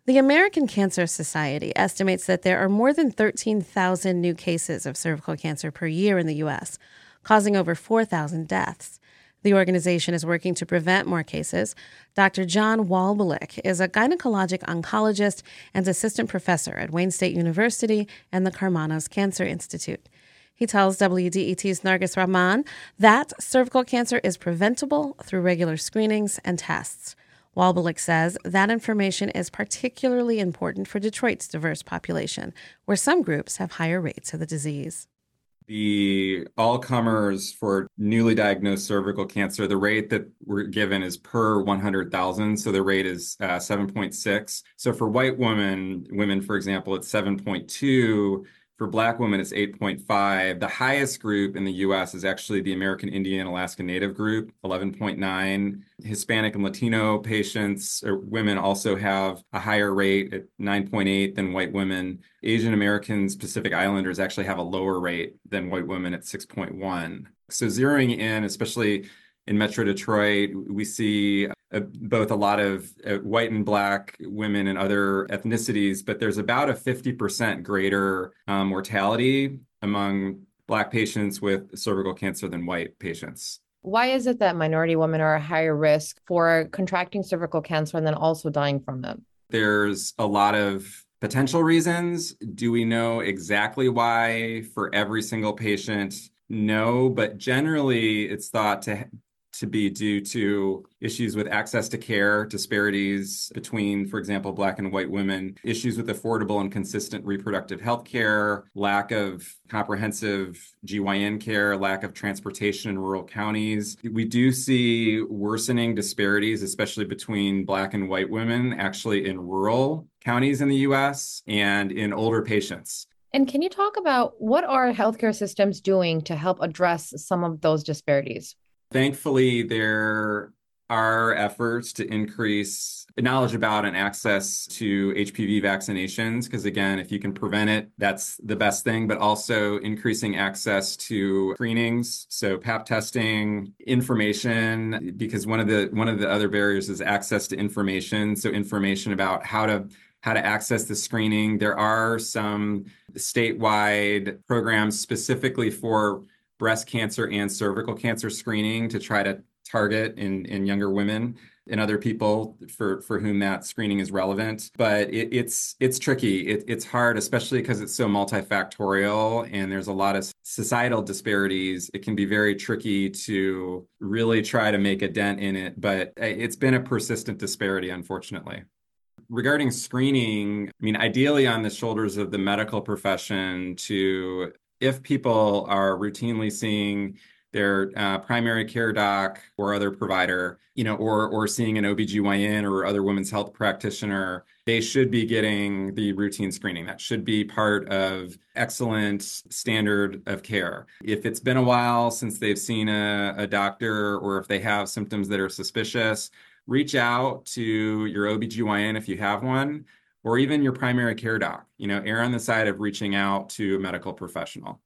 The American Cancer Society estimates that there are more than 13,000 new cases of cervical cancer per year in the U.S., causing over 4,000 deaths. The organization is working to prevent more cases. Dr. John Walbelick is a gynecologic oncologist and assistant professor at Wayne State University and the Karmanos Cancer Institute. He tells WDET's Nargis Rahman that cervical cancer is preventable through regular screenings and tests. Walbelick says that information is particularly important for Detroit's diverse population, where some groups have higher rates of the disease. The all-comers for newly diagnosed cervical cancer, the rate that we're given is per 100,000. So the rate is 7.6. So for white women, for example, it's 7.2. For Black women, it's 8.5. The highest group in the U.S. is actually the American Indian Alaska Native group, 11.9. Hispanic and Latino patients or women also have a higher rate at 9.8 than white women. Asian Americans, Pacific Islanders actually have a lower rate than white women at 6.1. So zeroing in, especially in Metro Detroit, we see both a lot of white and Black women and other ethnicities, but there's about a 50% greater mortality among Black patients with cervical cancer than white patients. Why is it that minority women are at higher risk for contracting cervical cancer and then also dying from it? There's a lot of potential reasons. Do we know exactly why for every single patient? No, but generally it's thought to be due to issues with access to care, disparities between, for example, Black and white women, issues with affordable and consistent reproductive health care, lack of comprehensive GYN care, lack of transportation in rural counties. We do see worsening disparities, especially between Black and white women, actually in rural counties in the U.S. and in older patients. And can you talk about what are healthcare systems doing to help address some of those disparities? Thankfully, there are efforts to increase knowledge about and access to HPV vaccinations, because again, if you can prevent it, that's the best thing, but also increasing access to screenings, so pap testing, information, because one of the other barriers is access to information, so information about how to access the screening. There are some statewide programs specifically for breast cancer and cervical cancer screening to try to target in younger women and other people for whom that screening is relevant. But it's tricky. It's hard, especially because it's so multifactorial and there's a lot of societal disparities. It can be very tricky to really try to make a dent in it, but it's been a persistent disparity, unfortunately. Regarding screening, I mean, ideally on the shoulders of the medical profession to, if people are routinely seeing their primary care doc or other provider, or seeing an OBGYN or other women's health practitioner, they should be getting the routine screening. That should be part of excellent standard of care. If it's been a while since they've seen a doctor, or if they have symptoms that are suspicious, reach out to your OBGYN if you have one, or even your primary care doc. Err on the side of reaching out to a medical professional.